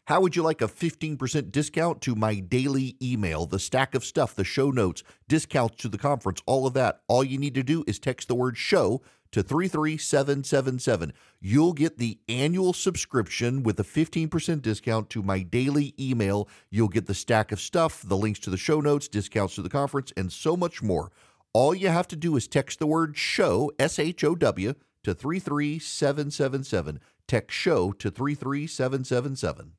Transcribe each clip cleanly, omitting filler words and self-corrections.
How would you like a 15% discount to my daily email, the stack of stuff, the show notes, discounts to the conference, all of that? All you need to do is text the word show to 33777. You'll get the annual subscription with a 15% discount to my daily email. You'll get the stack of stuff, the links to the show notes, discounts to the conference, and so much more. All you have to do is text the word show, SHOW, to 33777. Text show to 33777.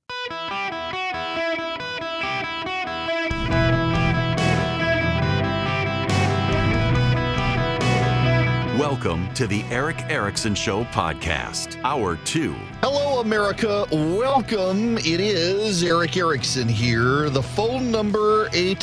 Welcome to the Erick Erickson Show podcast, Hour 2. Hello, America. Welcome. It is Erick Erickson here. The phone number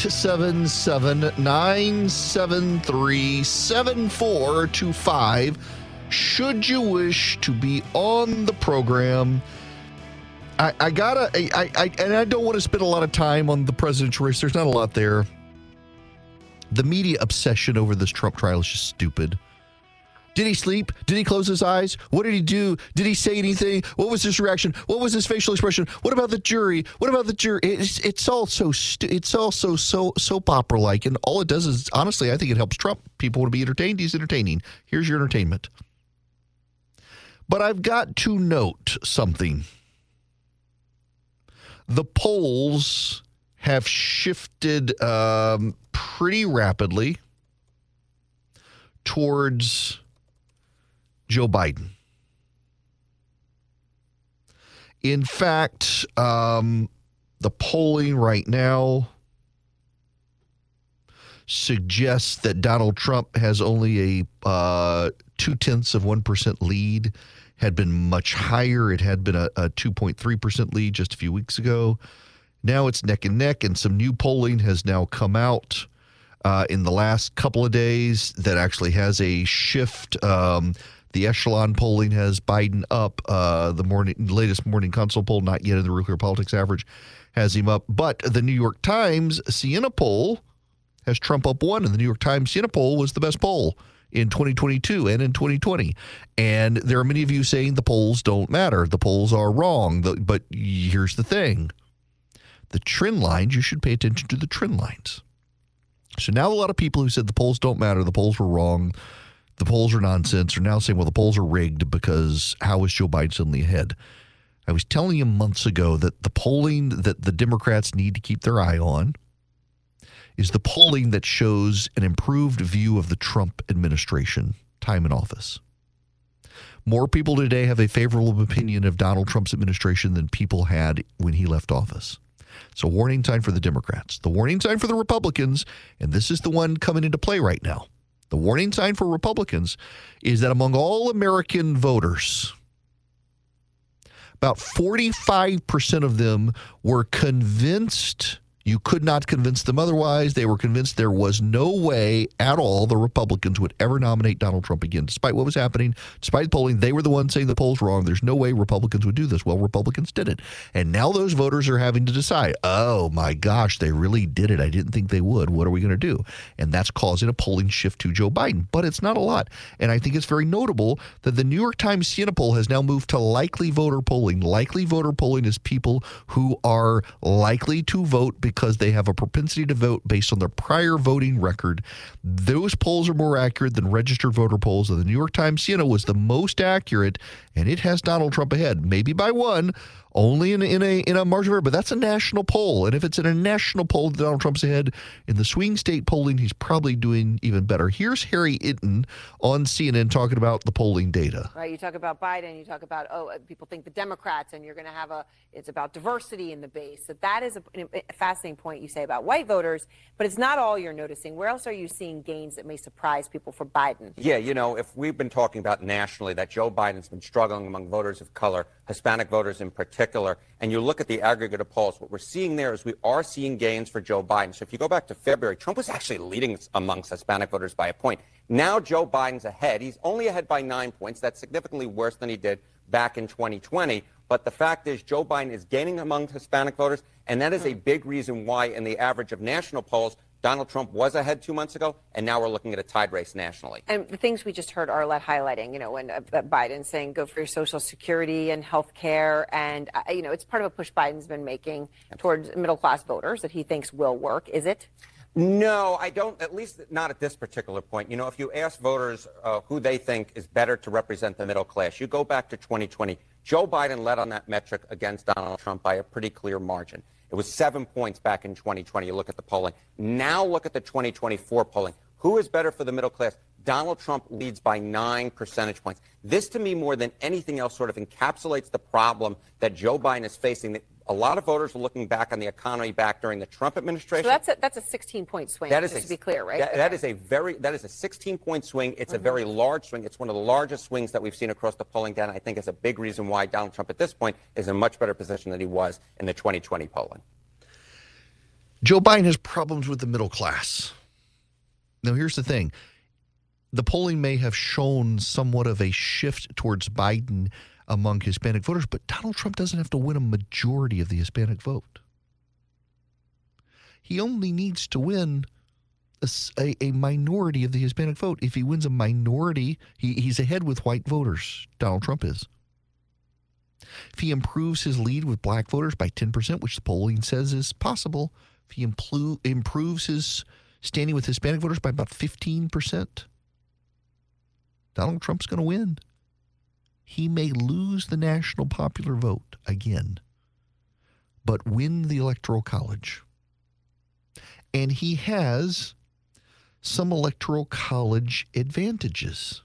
877-973-7425. Should you wish to be on the program, I don't want to spend a lot of time on the presidential race. There's not a lot there. The media obsession over this Trump trial is just stupid. Did he sleep? Did he close his eyes? What did he do? Did he say anything? What was his reaction? What was his facial expression? What about the jury? What about the jury? It's all so soap opera like, and all it does is, honestly, I think it helps Trump. People want to be entertained. He's entertaining. Here's your entertainment. But I've got to note something. The polls have shifted pretty rapidly towards Joe Biden. In fact, the polling right now suggests that Donald Trump has only a 0.2% lead. Had been much higher. It had been a 2.3% lead just a few weeks ago. Now it's neck and neck, and some new polling has now come out in the last couple of days that actually has a shift. The Echelon polling has Biden up. The latest Morning Consult poll, not yet in the Real Clear Politics average, has him up. But the New York Times Siena poll has Trump up 1, and the New York Times Siena poll was the best poll in 2022 and in 2020. And there are many of you saying the polls don't matter. The polls are wrong. But here's the thing. The trend lines, you should pay attention to the trend lines. So now a lot of people who said the polls don't matter, the polls were wrong, the polls are nonsense, are now saying, well, the polls are rigged because how is Joe Biden suddenly ahead? I was telling you months ago that the polling that the Democrats need to keep their eye on is the polling that shows an improved view of the Trump administration time in office. More people today have a favorable opinion of Donald Trump's administration than people had when he left office. So warning sign for the Democrats. The warning sign for the Republicans, and this is the one coming into play right now. The warning sign for Republicans is that among all American voters, about 45% of them were convinced. You could not convince them otherwise. They were convinced there was no way at all the Republicans would ever nominate Donald Trump again. Despite what was happening, despite polling, they were the ones saying the polls were wrong. There's no way Republicans would do this. Well, Republicans did it. And now those voters are having to decide, oh my gosh, they really did it. I didn't think they would. What are we going to do? And that's causing a polling shift to Joe Biden. But it's not a lot. And I think it's very notable that the New York Times Siena poll has now moved to likely voter polling. Likely voter polling is people who are likely to vote because they have a propensity to vote based on their prior voting record. Those polls are more accurate than registered voter polls. And the New York Times Siena was the most accurate, and it has Donald Trump ahead, maybe by 1, only in a margin of error. But that's a national poll, and if it's in a national poll, Donald Trump's ahead. In the swing state polling, he's probably doing even better. Here's Harry Itten on CNN talking about the polling data. Right, you talk about Biden, you talk about, people think the Democrats, and you're going to have it's about diversity in the base. So that is a fascinating point you say about white voters, but it's not all you're noticing. Where else are you seeing gains that may surprise people for Biden? Yeah, if we've been talking about nationally that Joe Biden's been struggling among voters of color, Hispanic voters in particular, and you look at the aggregate of polls, what we're seeing there is we are seeing gains for Joe Biden. So if you go back to February, Trump was actually leading amongst Hispanic voters by a point. Now Joe Biden's ahead. He's only ahead by 9 points. That's significantly worse than he did back in 2020. But the fact is Joe Biden is gaining among Hispanic voters, and that is a big reason why in the average of national polls, Donald Trump was ahead 2 months ago, and now we're looking at a tied race nationally. And the things we just heard Arlette highlighting, when Biden saying go for your Social Security and health care, and, it's part of a push Biden's been making towards middle-class voters that he thinks will work. Is it? No, I don't, at least not at this particular point. If you ask voters who they think is better to represent the middle class, you go back to 2020, Joe Biden led on that metric against Donald Trump by a pretty clear margin. It was 7 points back in 2020. You look at the polling. Now look at the 2024 polling. Who is better for the middle class? Donald Trump leads by 9 percentage points. This, to me, more than anything else, sort of encapsulates the problem that Joe Biden is facing. A lot of voters are looking back on the economy back during the Trump administration. So that's a 16-point swing, just to be clear, right? That is a 16-point swing. It's a very large swing. It's one of the largest swings that we've seen across the polling data. I think it's a big reason why Donald Trump at this point is in a much better position than he was in the 2020 polling. Joe Biden has problems with the middle class. Now, here's the thing. The polling may have shown somewhat of a shift towards Biden among Hispanic voters, but Donald Trump doesn't have to win a majority of the Hispanic vote. He only needs to win a minority of the Hispanic vote. If he wins a minority, he's ahead with white voters. Donald Trump is. If he improves his lead with black voters by 10%, which the polling says is possible, if he improves his standing with Hispanic voters by about 15%, Donald Trump's going to win. He may lose the national popular vote again, but win the Electoral College. And he has some Electoral College advantages.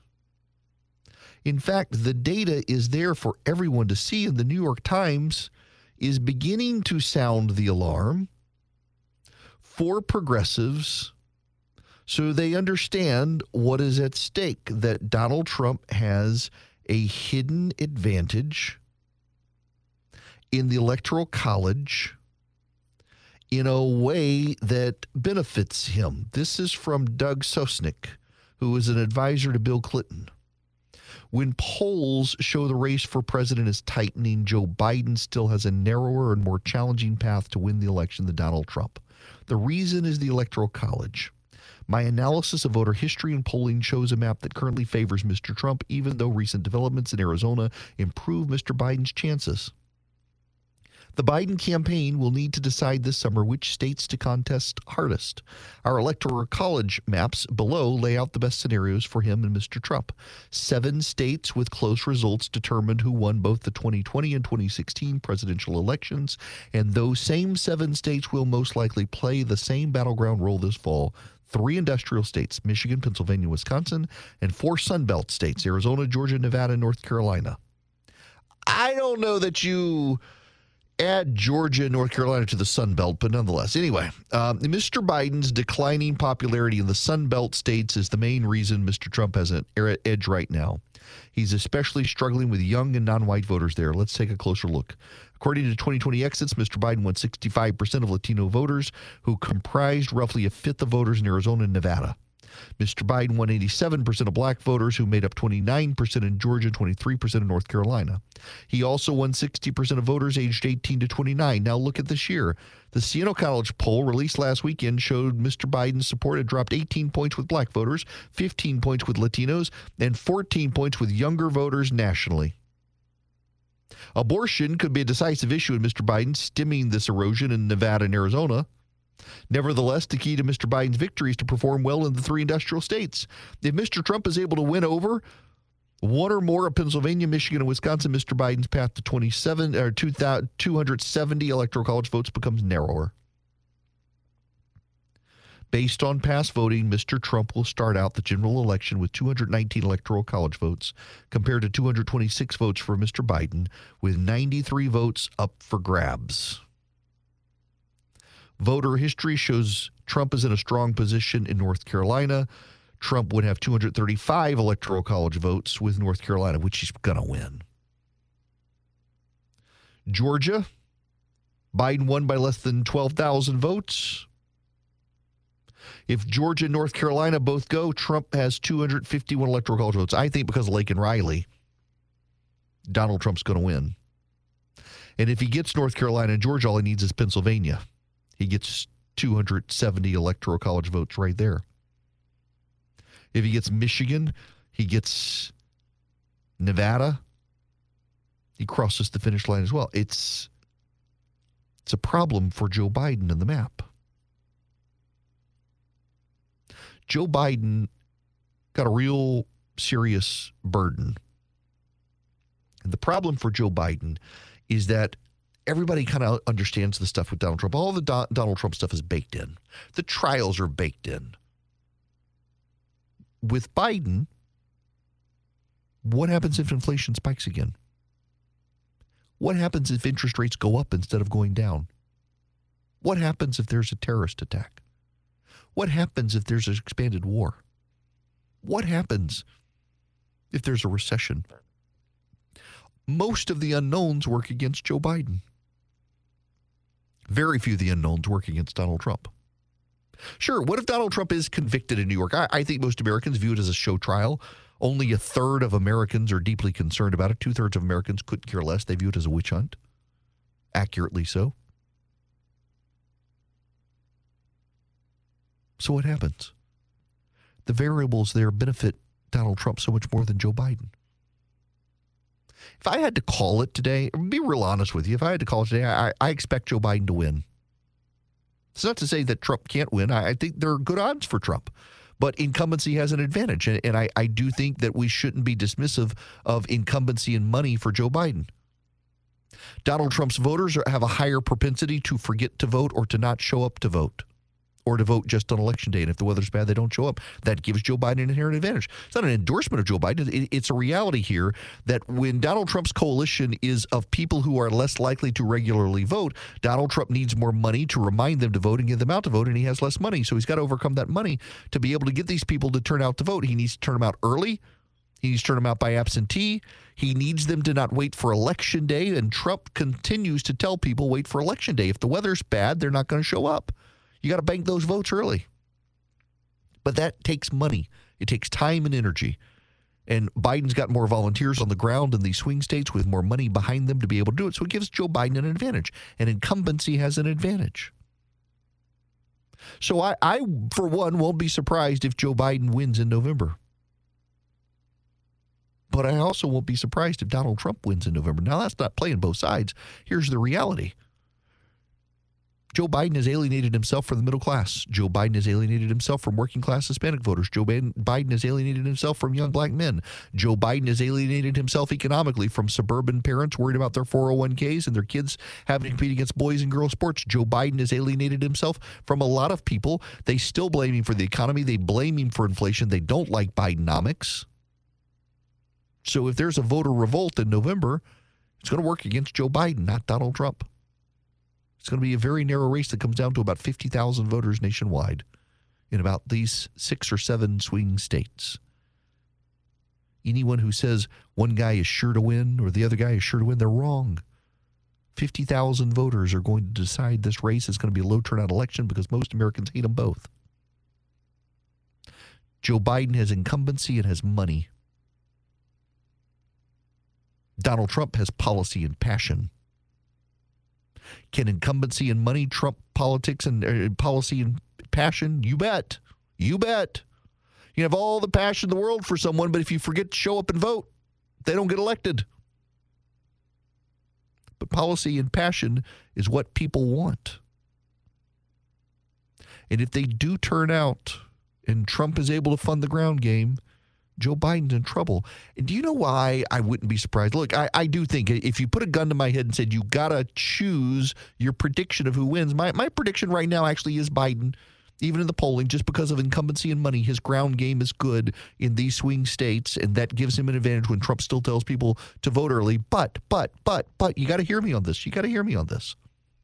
In fact, the data is there for everyone to see, and the New York Times is beginning to sound the alarm for progressives so they understand what is at stake, that Donald Trump has a hidden advantage in the Electoral College in a way that benefits him. This is from Doug Sosnick, who is an advisor to Bill Clinton. When polls show the race for president is tightening, Joe Biden still has a narrower and more challenging path to win the election than Donald Trump. The reason is the Electoral College. My analysis of voter history and polling shows a map that currently favors Mr. Trump, even though recent developments in Arizona improve Mr. Biden's chances. The Biden campaign will need to decide this summer which states to contest hardest. Our Electoral College maps below lay out the best scenarios for him and Mr. Trump. 7 states with close results determined who won both the 2020 and 2016 presidential elections, and those same 7 states will most likely play the same battleground role this fall. 3 industrial states, Michigan, Pennsylvania, Wisconsin, and 4 Sun Belt states, Arizona, Georgia, Nevada, and North Carolina. I don't know that you add Georgia and North Carolina to the Sun Belt, but nonetheless. Anyway, Mr. Biden's declining popularity in the Sun Belt states is the main reason Mr. Trump has an edge right now. He's especially struggling with young and non-white voters there. Let's take a closer look. According to 2020 exits, Mr. Biden won 65% of Latino voters, who comprised roughly a fifth of voters in Arizona and Nevada. Mr. Biden won 87% of black voters, who made up 29% in Georgia and 23% in North Carolina. He also won 60% of voters aged 18 to 29. Now look at this year. The Siena College poll released last weekend showed Mr. Biden's support had dropped 18 points with black voters, 15 points with Latinos, and 14 points with younger voters nationally. Abortion could be a decisive issue in Mr. Biden, stemming this erosion in Nevada and Arizona. Nevertheless, the key to Mr. Biden's victory is to perform well in the 3 industrial states. If Mr. Trump is able to win over one or more of Pennsylvania, Michigan, and Wisconsin, Mr. Biden's path to 270 Electoral College votes becomes narrower. Based on past voting, Mr. Trump will start out the general election with 219 Electoral College votes compared to 226 votes for Mr. Biden, with 93 votes up for grabs. Voter history shows Trump is in a strong position in North Carolina. Trump would have 235 Electoral College votes with North Carolina, which he's going to win. Georgia, Biden won by less than 12,000 votes. If Georgia and North Carolina both go, Trump has 251 Electoral College votes. I think because of Laken Riley, Donald Trump's going to win. And if he gets North Carolina and Georgia, all he needs is Pennsylvania. He gets 270 electoral college votes right there. If he gets Michigan, he gets Nevada, he crosses the finish line as well. It's a problem for Joe Biden in the map. Joe Biden got a real serious burden. And the problem for Joe Biden is that everybody kind of understands the stuff with Donald Trump. All the Donald Trump stuff is baked in. The trials are baked in. With Biden, what happens if inflation spikes again? What happens if interest rates go up instead of going down? What happens if there's a terrorist attack? What happens if there's an expanded war? What happens if there's a recession? Most of the unknowns work against Joe Biden. Very few of the unknowns work against Donald Trump. Sure, what if Donald Trump is convicted in New York? I think most Americans view it as a show trial. Only a third of Americans are deeply concerned about it. 2/3 of Americans couldn't care less. They view it as a witch hunt. Accurately so. So what happens? The variables there benefit Donald Trump so much more than Joe Biden. If I had to call it today, be real honest with you, if I had to call it today, I expect Joe Biden to win. It's not to say that Trump can't win. I think there are good odds for Trump. But incumbency has an advantage. And I do think that we shouldn't be dismissive of incumbency and money for Joe Biden. Donald Trump's voters have a higher propensity to forget to vote or to not show up to vote, or to vote just on election day. And if the weather's bad, they don't show up. That gives Joe Biden an inherent advantage. It's not an endorsement of Joe Biden. It's a reality here that when Donald Trump's coalition is of people who are less likely to regularly vote, Donald Trump needs more money to remind them to vote and get them out to vote, and he has less money. So he's got to overcome that money to be able to get these people to turn out to vote. He needs to turn them out early. He needs to turn them out by absentee. He needs them to not wait for election day. And Trump continues to tell people, wait for election day. If the weather's bad, they're not going to show up. You got to bank those votes early. But that takes money. It takes time and energy. And Biden's got more volunteers on the ground in these swing states with more money behind them to be able to do it. So it gives Joe Biden an advantage. And incumbency has an advantage. So I for one, won't be surprised if Joe Biden wins in November. But I also won't be surprised if Donald Trump wins in November. Now, that's not playing both sides. Here's the reality. Joe Biden has alienated himself from the middle class. Joe Biden has alienated himself from working class Hispanic voters. Joe Biden has alienated himself from young black men. Joe Biden has alienated himself economically from suburban parents worried about their 401ks and their kids having to compete against boys and girls sports. Joe Biden has alienated himself from a lot of people. They still blame him for the economy. They blame him for inflation. They don't like Bidenomics. So if there's a voter revolt in November, it's going to work against Joe Biden, not Donald Trump. It's going to be a very narrow race that comes down to about 50,000 voters nationwide in about these 6 or 7 swing states. Anyone who says one guy is sure to win or the other guy is sure to win, they're wrong. 50,000 voters are going to decide this race is going to be a low turnout election because most Americans hate them both. Joe Biden has incumbency and has money. Donald Trump has policy and passion. Can incumbency and money trump politics and policy and passion? You bet. You bet. You have all the passion in the world for someone, but if you forget to show up and vote, they don't get elected. But policy and passion is what people want. And if they do turn out and Trump is able to fund the ground game, Joe Biden's in trouble. And do you know why I wouldn't be surprised? Look, I do think if you put a gun to my head and said you got to choose your prediction of who wins, my prediction right now actually is Biden, even in the polling, just because of incumbency and money. His ground game is good in these swing states, and that gives him an advantage when Trump still tells people to vote early. But, you got to hear me on this. You got to hear me on this.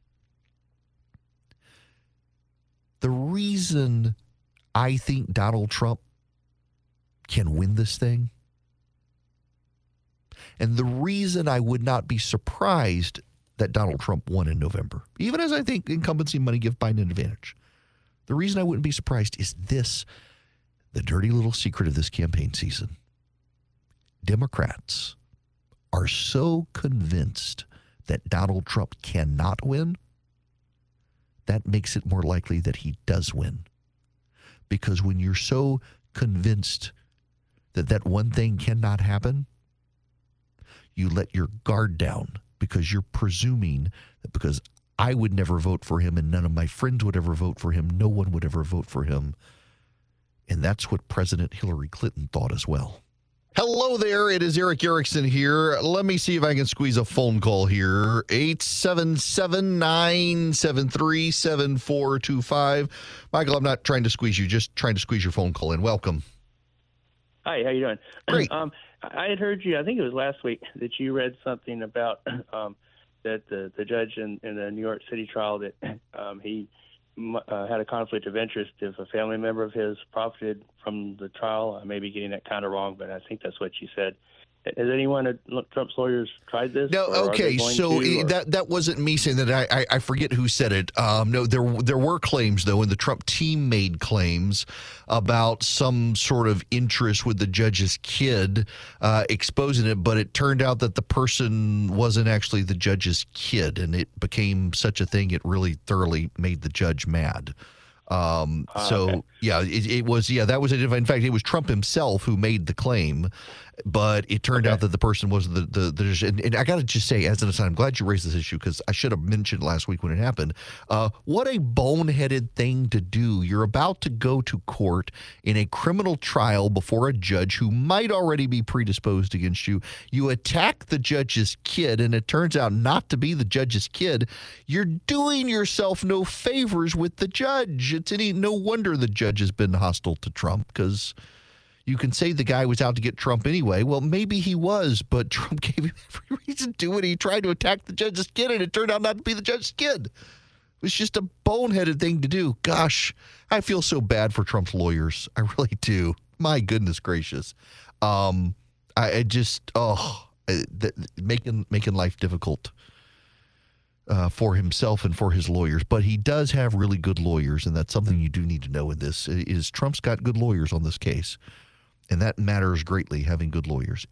The reason I think Donald Trump can win this thing, and the reason I would not be surprised that Donald Trump won in November, even as I think incumbency money give Biden an advantage, the reason I wouldn't be surprised is this, the dirty little secret of this campaign season. Democrats are so convinced that Donald Trump cannot win that makes it more likely that he does win. Because when you're so convinced that that one thing cannot happen, you let your guard down because you're presuming that because I would never vote for him and none of my friends would ever vote for him, no one would ever vote for him. And that's what President Hillary Clinton thought as well. Hello there, it is Erick Erickson here. Let me see if I can squeeze a phone call here. 877-973-7425. Michael, I'm not trying to squeeze you, just trying to squeeze your phone call in. Welcome. Hi, how you doing? Great. I had heard you, I think it was last week, that you read something about that the judge in the New York City trial that he had a conflict of interest if a family member of his profited from the trial. I may be getting that kind of wrong, but I think that's what you said. Has anyone at Trump's lawyers tried this? No, okay, so that wasn't me saying that. I forget who said it. No, there were claims, though, and the Trump team made claims about some sort of interest with the judge's kid exposing it, but it turned out that the person wasn't actually the judge's kid, and it became such a thing it really thoroughly made the judge mad. Okay. Yeah, it was, that was it. In fact, it was Trump himself who made the claim, but it turned out that the person was and I got to just say, as an aside, I'm glad you raised this issue because I should have mentioned last week when it happened. What a boneheaded thing to do. You're about to go to court in a criminal trial before a judge who might already be predisposed against you. You attack the judge's kid, and it turns out not to be the judge's kid. You're doing yourself no favors with the judge. It's no wonder the judge has been hostile to Trump, because you can say the guy was out to get Trump anyway. Well, maybe he was, but Trump gave him every reason to it. He tried to attack the judge's kid, and it turned out not to be the judge's kid. It was just a boneheaded thing to do. Gosh, I feel so bad for Trump's lawyers. I really do. My goodness gracious. Making life difficult for himself and for his lawyers. But he does have really good lawyers, and that's something you do need to know in this, is Trump's got good lawyers on this case. And that matters greatly, having good lawyers.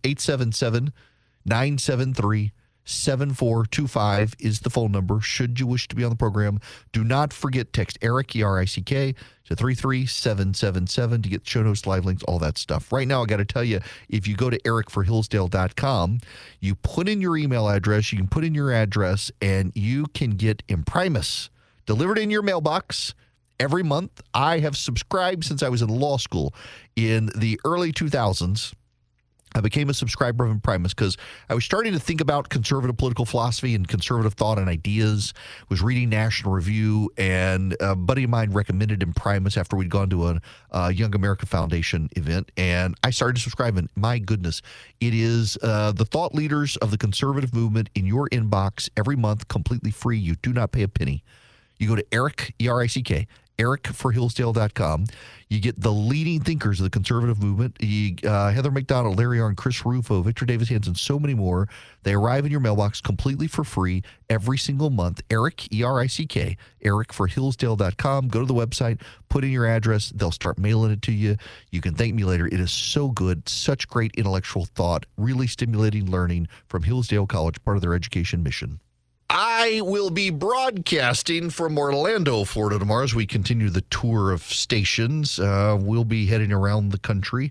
877-973-7425 is the phone number, should you wish to be on the program. Do not forget, text Erick, E-R-I-C-K, to 33777 to get show notes, live links, all that stuff. Right now, I got to tell you, if you go to erickforhillsdale.com, you put in your email address, you can put in your address, and you can get Imprimis delivered in your mailbox every month. I have subscribed since I was in law school in the early 2000s. I became a subscriber of Imprimis because I was starting to think about conservative political philosophy and conservative thought and ideas. Was reading National Review, and a buddy of mine recommended Imprimis after we'd gone to a Young America Foundation event, and I started to subscribe. And my goodness, it is the thought leaders of the conservative movement in your inbox every month, completely free. You do not pay a penny. You go to Erick, E-R-I-C-K, erickforhillsdale.com. You get the leading thinkers of the conservative movement, Heather McDonald, Larry Arnn, Chris Rufo, Victor Davis Hanson, so many more. They arrive in your mailbox completely for free every single month. Erick, E-R-I-C-K, erickforhillsdale.com. Go to the website, put in your address. They'll start mailing it to you. You can thank me later. It is so good, such great intellectual thought, really stimulating learning from Hillsdale College, part of their education mission. I will be broadcasting from Orlando, Florida tomorrow as we continue the tour of stations. We'll be heading around the country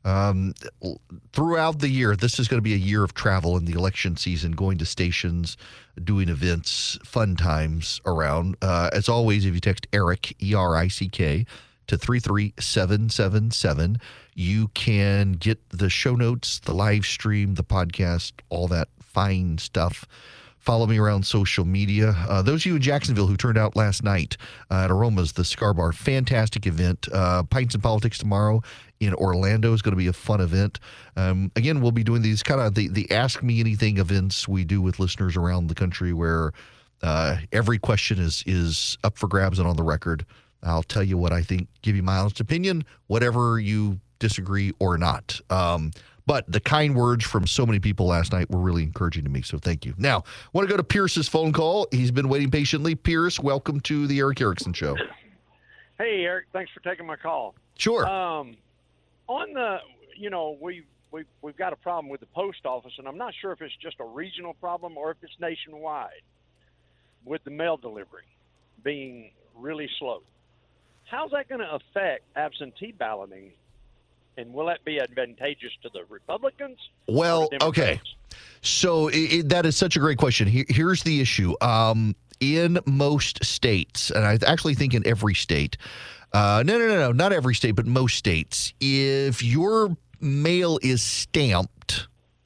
throughout the year. This is going to be a year of travel in the election season, going to stations, doing events, fun times around. As always, if you text Erick, E-R-I-C-K, to 33777, you can get the show notes, the live stream, the podcast, all that fine stuff. Follow me around social media. Those of you in Jacksonville who turned out last night at Aromas, the Cigar Bar, fantastic event. Pints and Politics tomorrow in Orlando is going to be a fun event. Again, we'll be doing these kind of the Ask Me Anything events we do with listeners around the country where every question is up for grabs and on the record. I'll tell you what I think, give you my honest opinion, whatever you disagree or not. But the kind words from so many people last night were really encouraging to me, so thank you. Now, I want to go to Pierce's phone call. He's been waiting patiently. Pierce, welcome to the Erick Erickson Show. Hey, Eric, thanks for taking my call. Sure. On the, we've got a problem with the post office, and I'm not sure if it's just a regional problem or if it's nationwide with the mail delivery. being really slow. How's that going to affect absentee balloting? And will that be advantageous to the Republicans? Well, okay. So that is such a great question. Here's the issue. In most states, and I actually think in every state, no, not every state, but most states, if your mail is stamped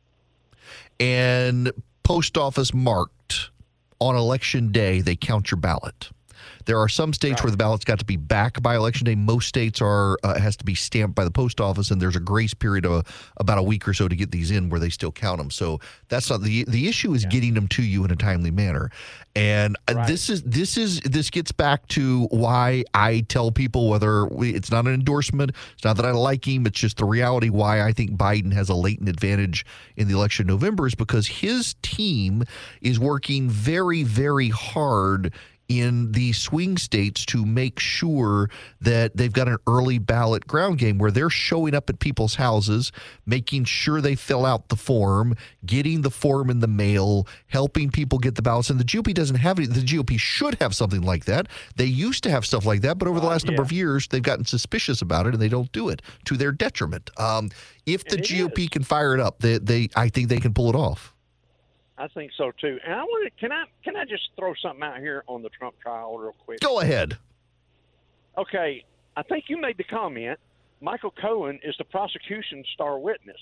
and post office marked on Election Day, they count your ballot. There are some states where the ballot's got to be back by Election Day. Most states has to be stamped by the post office, and there's a grace period of about a week or so to get these in where they still count them. So that's not the issue is getting them to you in a timely manner. And this gets back to why I tell people it's not an endorsement, it's not that I like him, it's just the reality why I think Biden has a latent advantage in the election in November is because his team is working very, very hard in the swing states to make sure that they've got an early ballot ground game where they're showing up at people's houses, making sure they fill out the form, getting the form in the mail, helping people get the ballots. And the GOP doesn't have any. The GOP should have something like that. They used to have stuff like that, but over the last number of years, they've gotten suspicious about it and they don't do it to their detriment. If the GOP can fire it up, I think they can pull it off. I think so too. And can I just throw something out here on the Trump trial real quick? Go ahead. Okay, I think you made the comment. Michael Cohen is the prosecution's star witness.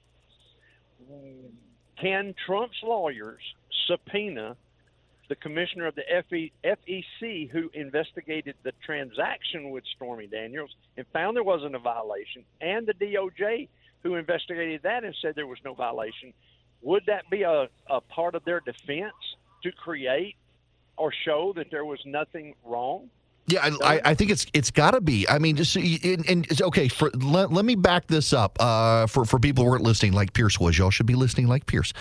Can Trump's lawyers subpoena the commissioner of the FEC who investigated the transaction with Stormy Daniels and found there wasn't a violation, and the DOJ who investigated that and said there was no violation? Would that be a part of their defense to create or show that there was nothing wrong? Yeah, I think it's got to be. I mean, okay. Let me back this up for people who weren't listening like Pierce was. Y'all should be listening like Pierce.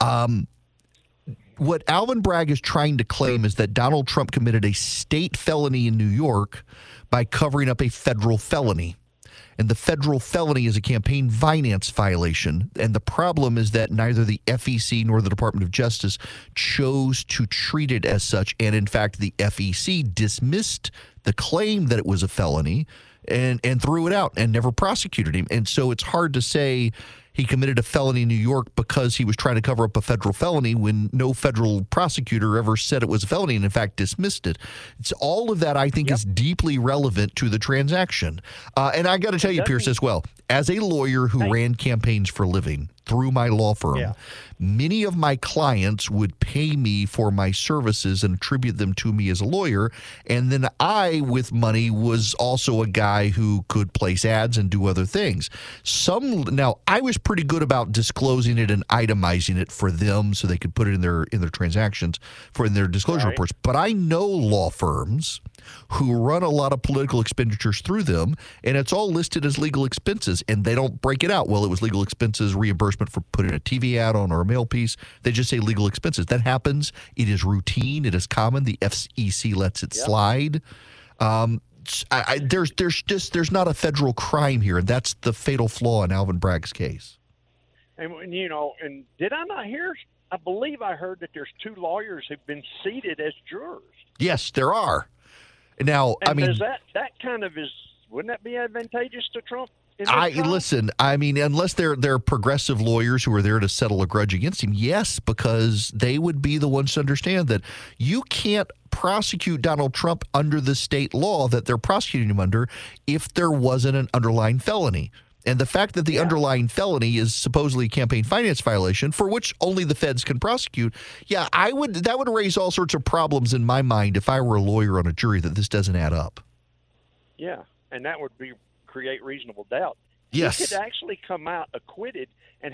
What Alvin Bragg is trying to claim is that Donald Trump committed a state felony in New York by covering up a federal felony. And the federal felony is a campaign finance violation. And the problem is that neither the FEC nor the Department of Justice chose to treat it as such. And in fact, the FEC dismissed the claim that it was a felony and threw it out and never prosecuted him. And so it's hard to say he committed a felony in New York because he was trying to cover up a federal felony when no federal prosecutor ever said it was a felony and, in fact, dismissed it. It's all of that, I think, is deeply relevant to the transaction. And I got to tell you, Pierce, as well, as a lawyer who ran campaigns for a living through my law firm, many of my clients would pay me for my services and attribute them to me as a lawyer. And then I, with money, was also a guy who could place ads and do other things. Now, I was pretty good about disclosing it and itemizing it for them so they could put it in their transactions in their disclosure reports. But I know law firms who run a lot of political expenditures through them, and it's all listed as legal expenses, and they don't break it out. Well, it was legal expenses, reimbursement for putting a TV ad on or a mail piece. They just say legal expenses. That happens. It is routine. It is common. The FEC lets it slide. There's not a federal crime here, and that's the fatal flaw in Alvin Bragg's case. And and did I not hear? I believe I heard that there's 2 lawyers who've been seated as jurors. Yes, there are. Now, and I mean, that kind of wouldn't that be advantageous to Trump? Listen, I mean, unless they're progressive lawyers who are there to settle a grudge against him, yes, because they would be the ones to understand that you can't prosecute Donald Trump under the state law that they're prosecuting him under if there wasn't an underlying felony. And the fact that the underlying felony is supposedly a campaign finance violation for which only the feds can prosecute, that would raise all sorts of problems in my mind if I were a lawyer on a jury that this doesn't add up. Yeah, and that would create reasonable doubt. Yes. He could actually come out acquitted, and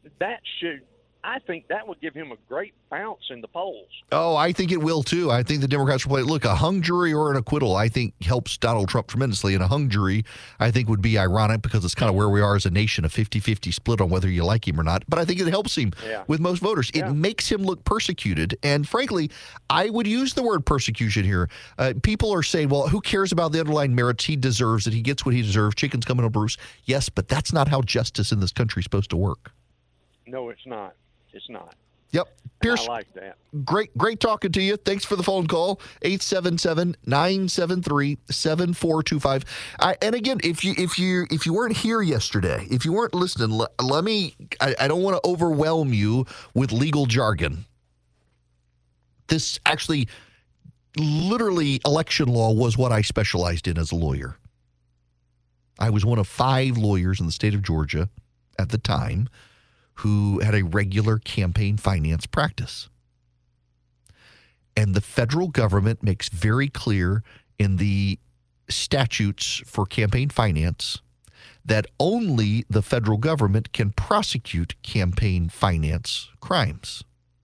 I think that would give him a great bounce in the polls. Oh, I think it will, too. I think the Democrats will play. Look, a hung jury or an acquittal, I think, helps Donald Trump tremendously. And a hung jury, I think, would be ironic because it's kind of where we are as a nation, a 50-50 split on whether you like him or not. But I think it helps him with most voters. It makes him look persecuted. And frankly, I would use the word persecution here. People are saying, well, who cares about the underlying merits? He deserves it. He gets what he deserves. Chicken's coming to Bruce. Yes, but that's not how justice in this country is supposed to work. No, it's not. It's not. Yep. Pierce, I like that. Great talking to you. Thanks for the phone call. 877-973-7425. And again, if you weren't here yesterday, if you weren't listening, let me. I don't want to overwhelm you with legal jargon. This actually, literally, election law was what I specialized in as a lawyer. I was one of 5 lawyers in the state of Georgia at the time who had a regular campaign finance practice. And the federal government makes very clear in the statutes for campaign finance that only the federal government can prosecute campaign finance crimes.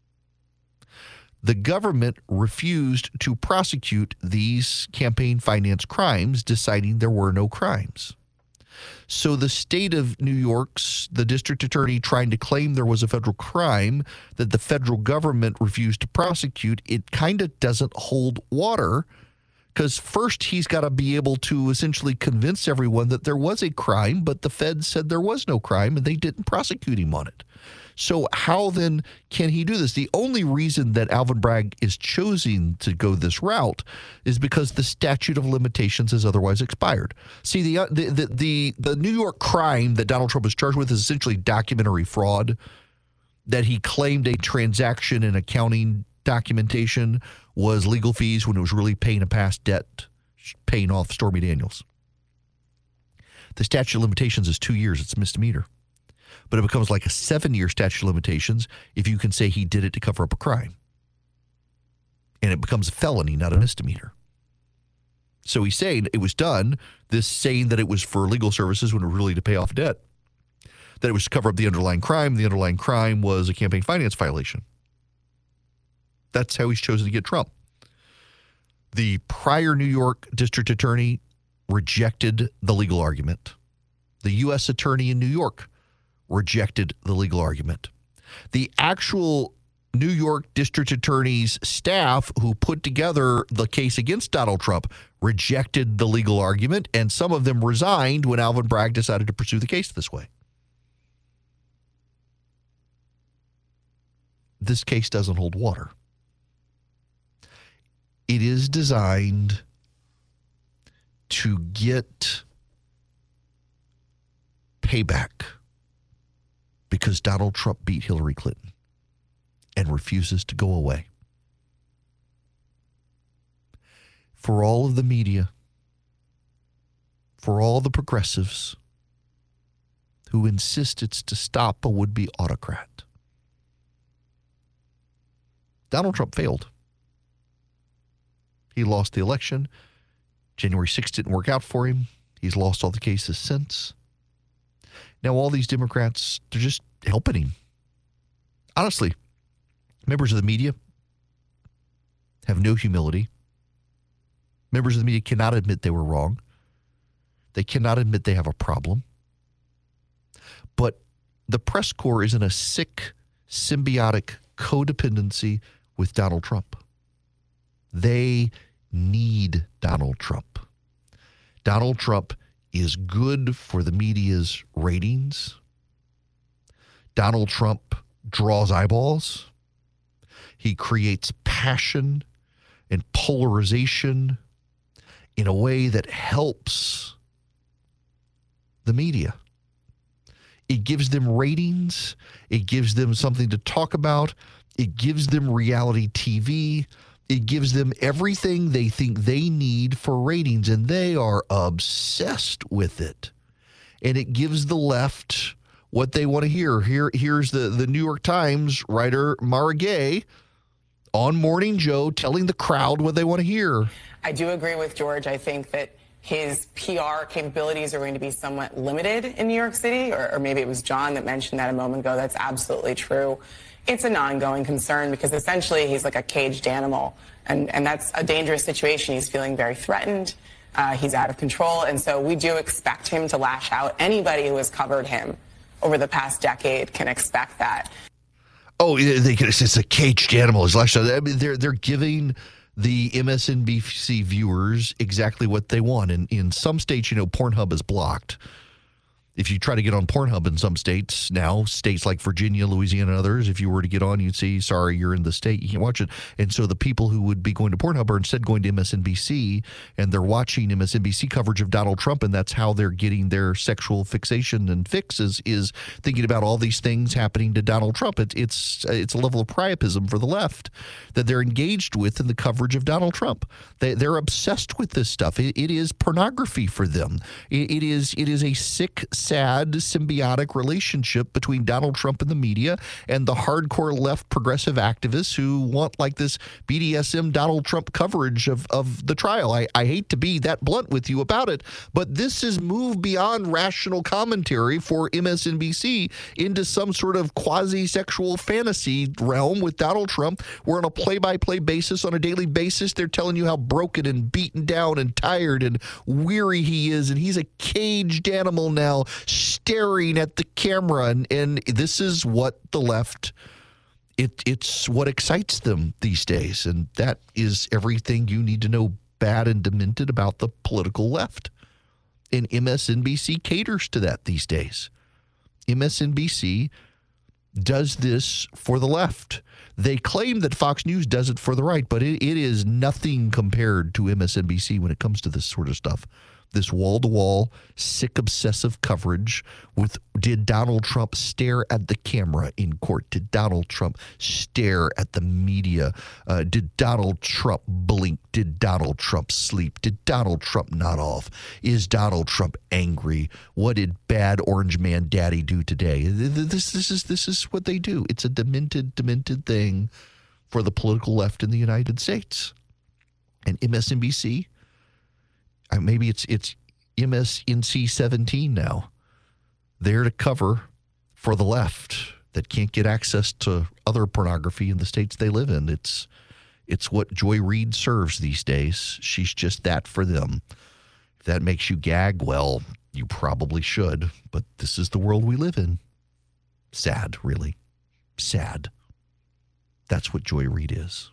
The government refused to prosecute these campaign finance crimes, deciding there were no crimes. So the state of New York's, the district attorney trying to claim there was a federal crime that the federal government refused to prosecute, it kind of doesn't hold water, because first he's got to be able to essentially convince everyone that there was a crime, but the feds said there was no crime and they didn't prosecute him on it. So how then can he do this? The only reason that Alvin Bragg is choosing to go this route is because the statute of limitations has otherwise expired. See, the New York crime that Donald Trump was charged with is essentially documentary fraud, that he claimed a transaction in accounting documentation was legal fees when it was really paying a past debt, paying off Stormy Daniels. The statute of limitations is 2 years. It's a misdemeanor. But it becomes like a 7-year statute of limitations if you can say he did it to cover up a crime. And it becomes a felony, not a misdemeanor. So he's saying it was done, this saying that it was for legal services when it was really to pay off debt, that it was to cover up the underlying crime. The underlying crime was a campaign finance violation. That's how he's chosen to get Trump. The prior New York district attorney rejected the legal argument. The U.S. attorney in New York rejected the legal argument. The actual New York district attorney's staff who put together the case against Donald Trump rejected the legal argument, and some of them resigned when Alvin Bragg decided to pursue the case this way. This case doesn't hold water. It is designed to get payback because Donald Trump beat Hillary Clinton and refuses to go away. For all of the media, for all the progressives who insist it's to stop a would-be autocrat, Donald Trump failed. He lost the election. January 6th didn't work out for him. He's lost all the cases since. Now, all these Democrats, they're just helping him. Honestly, members of the media have no humility. Members of the media cannot admit they were wrong. They cannot admit they have a problem. But the press corps is in a sick, symbiotic codependency with Donald Trump. They need Donald Trump. Donald Trump is good for the media's ratings. Donald Trump draws eyeballs. He creates passion and polarization in a way that helps the media. It gives them ratings. It gives them something to talk about. It gives them reality TV. It gives them everything they think they need for ratings, and they are obsessed with it. And it gives the left what they want to hear. Here's the New York Times writer Mara Gay on Morning Joe telling the crowd what they want to hear. I do agree with George. I think that his PR capabilities are going to be somewhat limited in New York City, or maybe it was John that mentioned that a moment ago. That's absolutely true. It's an ongoing concern because essentially he's like a caged animal, and that's a dangerous situation. He's feeling very threatened. He's out of control, and so we do expect him to lash out. Anybody who has covered him over the past decade can expect that. Oh, it's a caged animal. He's lashed out. I mean, they're giving the MSNBC viewers exactly what they want. And in some states, Pornhub is blocked. If you try to get on Pornhub in some states now, states like Virginia, Louisiana, and others, if you were to get on, you'd see, sorry, you're in the state, you can't watch it. And so the people who would be going to Pornhub are instead going to MSNBC, and they're watching MSNBC coverage of Donald Trump, and that's how they're getting their sexual fixation and fixes, is thinking about all these things happening to Donald Trump. It's a level of priapism for the left that they're engaged with in the coverage of Donald Trump. They're obsessed with this stuff. It is pornography for them. It is a sick, sad, symbiotic relationship between Donald Trump and the media and the hardcore left progressive activists who want like this BDSM Donald Trump coverage of the trial. I hate to be that blunt with you about it, but this is moved beyond rational commentary for MSNBC into some sort of quasi-sexual fantasy realm with Donald Trump, where on a play-by-play basis, on a daily basis, they're telling you how broken and beaten down and tired and weary he is, and he's a caged animal now, staring at the camera, and this is what the left, it's what excites them these days, and that is everything you need to know bad and demented about the political left. And MSNBC caters to that these days. MSNBC does this for the left. They claim that Fox News does it for the right, but it is nothing compared to MSNBC when it comes to this sort of stuff. This wall-to-wall, sick, obsessive coverage with, did Donald Trump stare at the camera in court? Did Donald Trump stare at the media? Did Donald Trump blink? Did Donald Trump sleep? Did Donald Trump nod off? Is Donald Trump angry? What did bad orange man daddy do today? This is what they do. It's a demented thing for the political left in the United States. And MSNBC, maybe it's MSNC 17 now. There to cover for the left that can't get access to other pornography in the states they live in. It's what Joy Reid serves these days. She's just that for them. If that makes you gag, well, you probably should. But this is the world we live in. Sad, really. Sad. That's what Joy Reid is.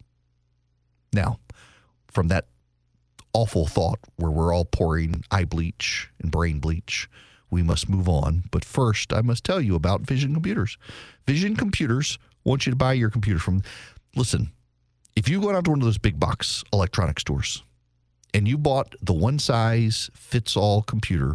Now, from that awful thought where we're all pouring eye bleach and brain bleach, we must move on. But first, I must tell you about Vision Computers. Vision Computers want you to buy your computer from, listen, if you go out to one of those big box electronic stores and you bought the one-size-fits-all computer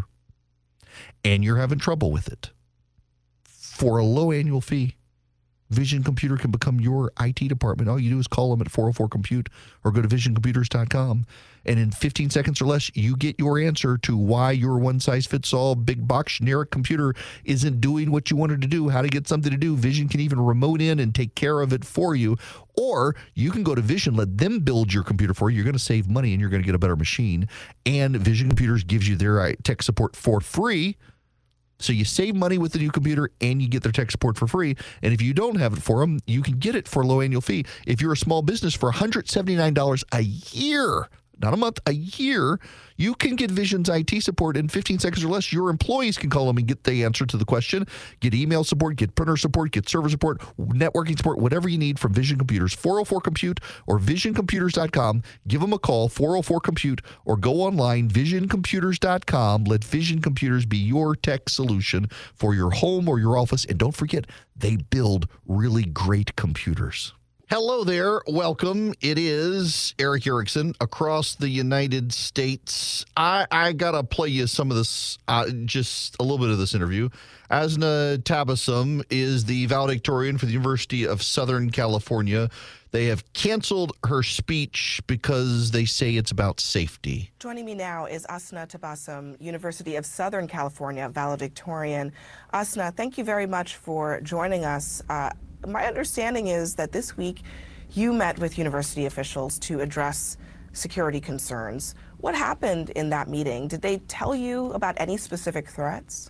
and you're having trouble with it, for a low annual fee, Vision Computer can become your IT department. All you do is call them at 404-COMPUTE or go to visioncomputers.com. And in 15 seconds or less, you get your answer to why your one-size-fits-all big box generic computer isn't doing what you wanted to do, how to get something to do. Vision can even remote in and take care of it for you. Or you can go to Vision, let them build your computer for you. You're going to save money and you're going to get a better machine. And Vision Computers gives you their tech support for free. So you save money with the new computer and you get their tech support for free. And if you don't have it for them, you can get it for a low annual fee. If you're a small business, for $179 a year, not a month, a year, you can get Vision's IT support in 15 seconds or less. Your employees can call them and get the answer to the question, get email support, get printer support, get server support, networking support, whatever you need from Vision Computers. 404-COMPUTE or visioncomputers.com. Give them a call, 404-COMPUTE, or go online, visioncomputers.com. Let Vision Computers be your tech solution for your home or your office. And don't forget, they build really great computers. Hello there. Welcome. It is Erick Erickson across the United States. I got to play you some of this, just a little bit of this interview. Asna Tabassum is the valedictorian for the University of Southern California. They have canceled her speech because they say it's about safety. Joining me now is Asna Tabassum, University of Southern California valedictorian. Asna, thank you very much for joining us. My understanding is that this week you met with university officials to address security concerns. What happened in that meeting? Did they tell you about any specific threats?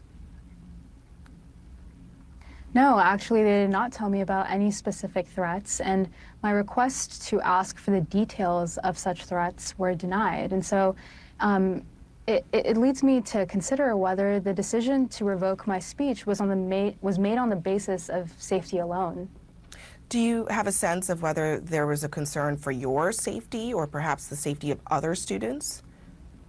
No, actually, they did not tell me about any specific threats, and my request to ask for the details of such threats were denied. And so it leads me to consider whether the decision to revoke my speech was made on the basis of safety alone. Do you have a sense of whether there was a concern for your safety or perhaps the safety of other students?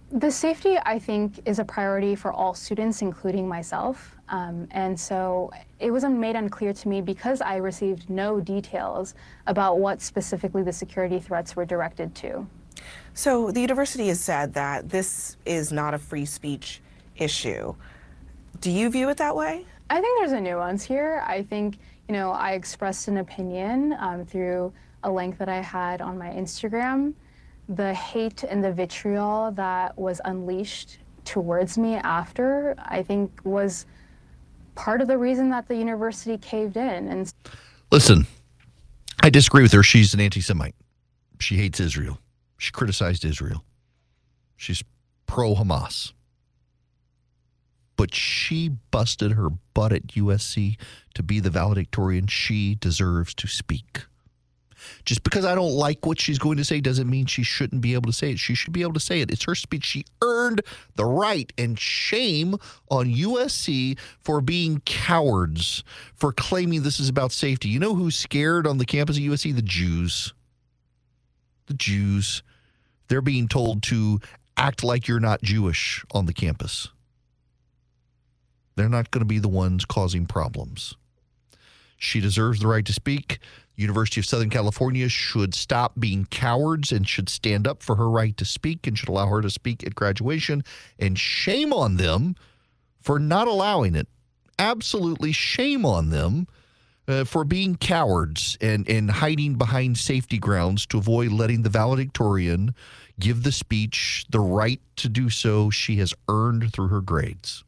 The safety, I think, is a priority for all students, including myself. And so it was made unclear to me because I received no details about what specifically the security threats were directed to. So the university has said that this is not a free speech issue. Do you view it that way? I think there's a nuance here. I think, I expressed an opinion through a link that I had on my Instagram. The hate and the vitriol that was unleashed towards me after, I think, was part of the reason that the university caved in. And listen, I disagree with her. She's an anti-Semite. She hates Israel. She criticized Israel. She's pro-Hamas. But she busted her butt at USC to be the valedictorian. She deserves to speak. Just because I don't like what she's going to say doesn't mean she shouldn't be able to say it. She should be able to say it. It's her speech. She earned the right, and shame on USC for being cowards, for claiming this is about safety. You know who's scared on the campus of USC? The Jews. The Jews. They're being told to act like you're not Jewish on the campus. They're not going to be the ones causing problems. She deserves the right to speak. University of Southern California should stop being cowards and should stand up for her right to speak and should allow her to speak at graduation. And shame on them for not allowing it. Absolutely shame on them for being cowards and hiding behind safety grounds to avoid letting the valedictorian give the speech the right to do so she has earned through her grades.